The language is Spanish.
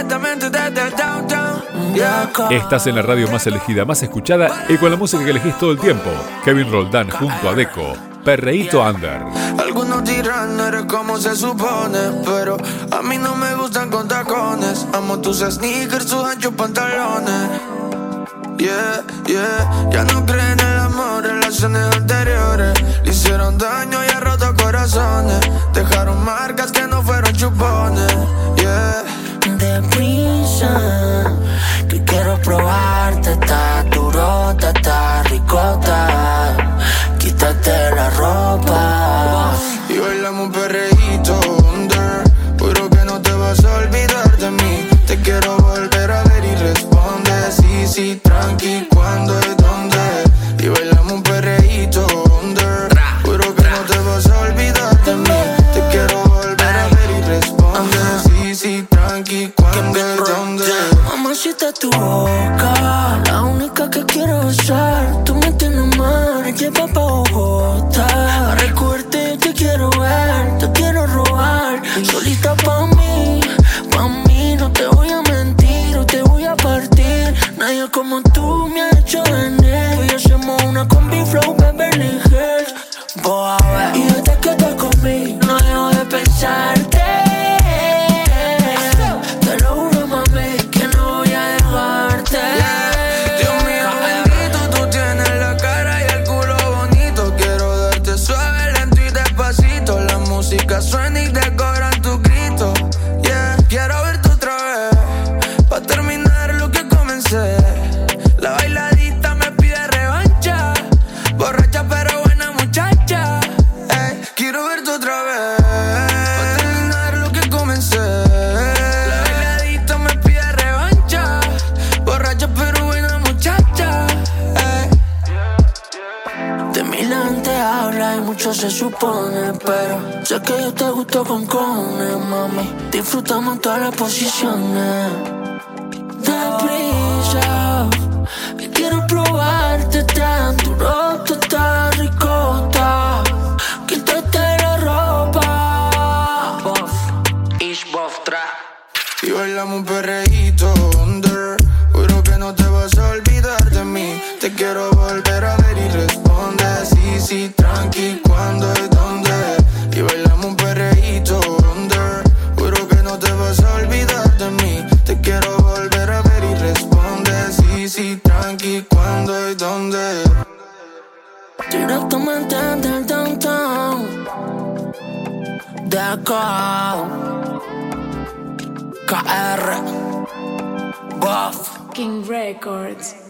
directamente desde el downtown. Estás en la radio más elegida, más escuchada y con la música que elegís todo el tiempo. Kevin Roldán junto a Deco, Perreíto Under. Algunos dirán no eres como se supone, pero a mí no me gustan con tacones. Amo tus sneakers, tus anchos pantalones. Yeah, yeah, ya no creen en el amor, relaciones anteriores le hicieron daño y ha roto corazones. Dejaron marcas que no fueron chupones. Yeah. Deprisa, que quiero probarte, está durota, está ricota. Quítate la ropa y bailamos un perreíto under. Juro que no te vas a olvidar de mí. Te quiero volver a ver y responde sí, sí, tranqui, cuándo y dónde. Y bailamos un perreíto under. Juro que no te vas a olvidar de mí. Te quiero volver a ver y responde sí, sí, tranqui, cuándo y dónde. Mamacita, tu boca, la única que quiero besar. Tú me tienes mal, lleva pa' Bogotá. A recogerte te quiero ver, te quiero robar. Solita pa' mí, no te voy a mentir o te voy a partir. Nadie como tú me ha hecho venir. Hoy hacemos una combi flow Beverly Hills. Voy a ver. Y desde que te comí, no dejo de pensarte. Te lo juro, mami, que no voy a dejarte. Dios mío, bendito, tú tienes la cara y el culo bonito. Quiero darte suave, lento y despacito. La música suena y decoran tu grito. Yeah, quiero verte otra vez, pa' terminar lo que comencé. La bailadita me pide revancha, borracha pero buena muchacha. Ey, quiero verte otra vez, pa' terminar lo que comencé. La bailadita me pide revancha, borracha pero buena muchacha. Ey. De mí la gente habla y mucho se supone, pero sé que yo te gusto con cojones, mami. Disfrutamos todas las posiciones. Deprisa, que quiero probarte tan duro, tan ricota. Quítate la ropa. Y bailamos un perreíto under. Juro que no te vas a olvidar de mí. Te quiero volver a ver y responde sí, sí, tranqui, cuándo y dónde. Y bailamos un perreíto under. Juro que no te vas a olvidar de mí. Te quiero volver a ver y responde sí, sí, tranqui, cuándo y dónde. Directamente del downtown. Deco KR Buff King Records.